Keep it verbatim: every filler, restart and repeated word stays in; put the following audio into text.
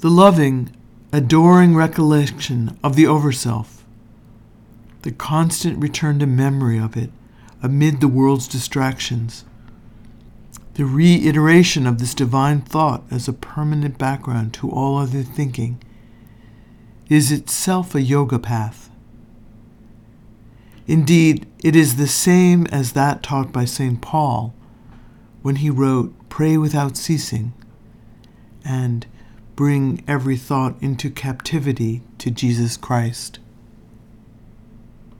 The loving, adoring recollection of the Overself, the constant return to memory of it amid the world's distractions, the reiteration of this divine thought as a permanent background to all other thinking, is itself a yoga path. Indeed, it is the same as that taught by Saint Paul when he wrote, "Pray without ceasing," and "Bring every thought into captivity to Jesus Christ."